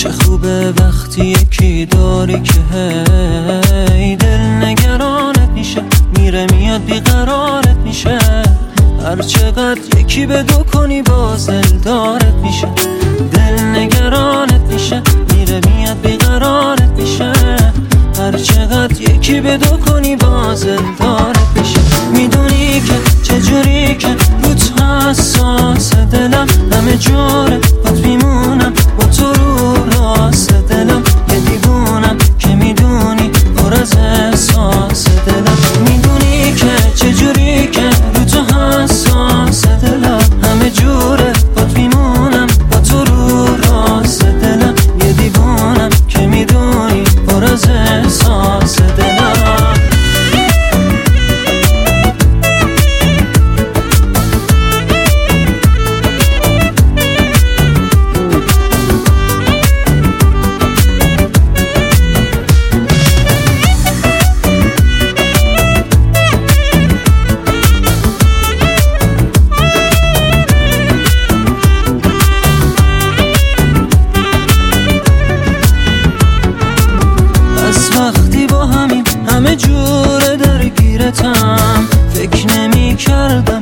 چه خوبه وقتی یکی داری که هی دل نگرانت میشه، میره میاد بیقرارت میشه. هر چقدر یکی به دو کنی باز دلدارت میشه، دل نگرانت میشه، میره میاد بیقرارت میشه. هر چقدر یکی به دو کنی باز دلدارت میشه. میدونی که چجوری که روت حساس دلم، همه جوره بات میمونم با تو رو راست دلم. یه دیوونم که میدونی پر از احساس دلم. میدونی که چجوری که روت حساس دلم، همه جوره بات میمونم با تو رو راست دلم. یه دیوونم که میدونی پر از احساس دلم. وقتی با همین همه جوره درگیرتم، فکر نمی کردم